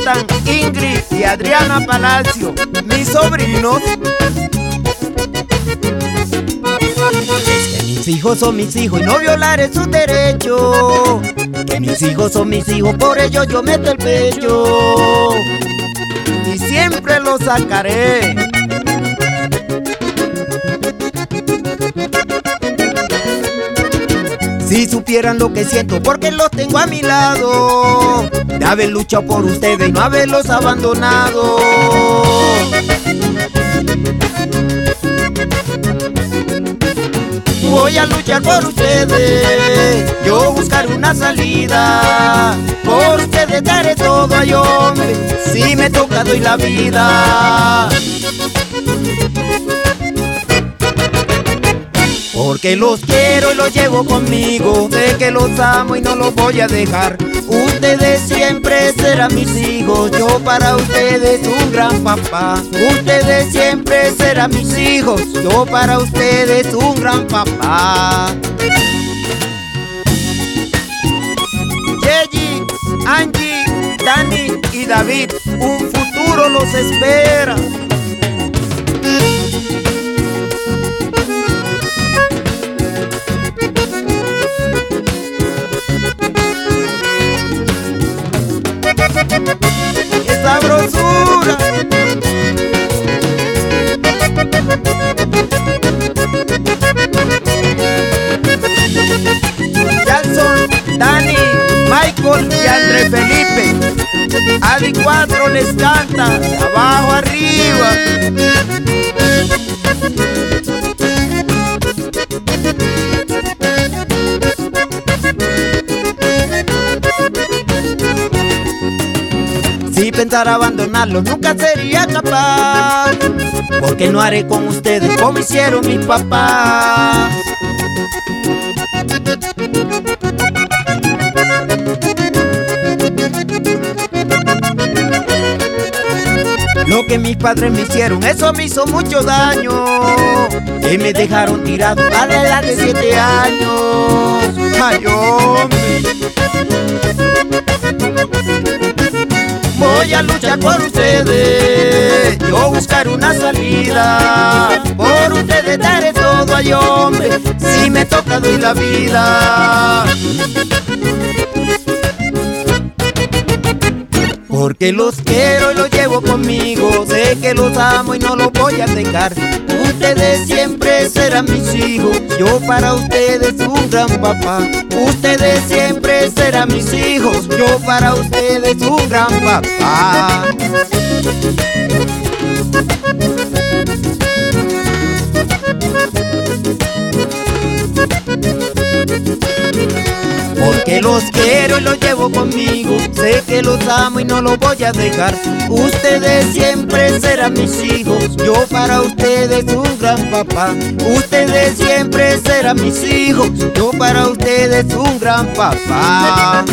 están Ingrid y Adriana Palacio, mis sobrinos. Que mis hijos son mis hijos y no violaré sus derechos. Que mis hijos son mis hijos, por ello yo meto el pecho y siempre los sacaré. Si supieran lo que siento porque los tengo a mi lado, de haber luchado por ustedes y no haberlos abandonado. Voy a luchar por ustedes, yo buscaré una salida. Por ustedes daré todo, ay hombre, si me toca doy la vida. Porque los quiero y los llevo conmigo, sé que los amo y no los voy a dejar. Ustedes siempre serán mis hijos, yo para ustedes un gran papá. Ustedes siempre serán mis hijos, yo para ustedes un gran papá. Yeji, Angie, Dani y David, un futuro los espera. ¡Qué sabrosura! Jackson, Dani, Michael y André Felipe. Adi 4 les canta, de abajo arriba. Si pensara abandonarlos nunca sería capaz, porque no haré con ustedes como hicieron mis papás. Lo que mis padres me hicieron, eso me hizo mucho daño, que me dejaron tirado a la edad de 7 años. Ay, hombre. Voy a luchar por ustedes, yo buscaré una salida. Por ustedes daré todo, ay hombre, si me toca doy la vida. Porque los quiero y los llevo conmigo, sé que los amo y no los voy a dejar. Ustedes siempre serán mis hijos, yo para ustedes un gran papá. Ustedes siempre serán mis hijos, yo para ustedes un gran papá. Porque los quiero y los llevo conmigo, sé que los amo y no los voy a dejar. Ustedes siempre serán mis hijos, yo para ustedes un gran papá. Ustedes siempre serán mis hijos, yo para ustedes un gran papá.